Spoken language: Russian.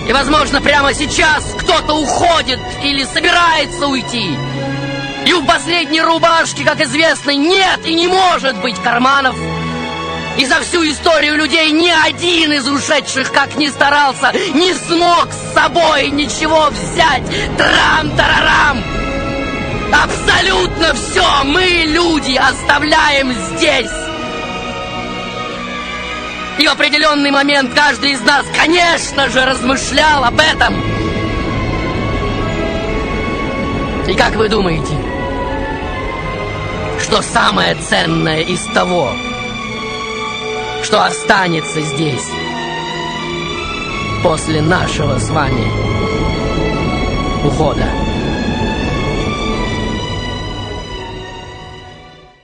И, возможно, прямо сейчас кто-то уходит или собирается уйти. И у последней рубашки, как известно, нет и не может быть карманов. И за всю историю людей ни один из ушедших, как ни старался, не смог с собой ничего взять. Трам-тарарам! Абсолютно все мы, люди, оставляем здесь. И в определенный момент каждый из нас, конечно же, размышлял об этом. И как вы думаете, что самое ценное из того, что останется здесь после нашего с вами ухода?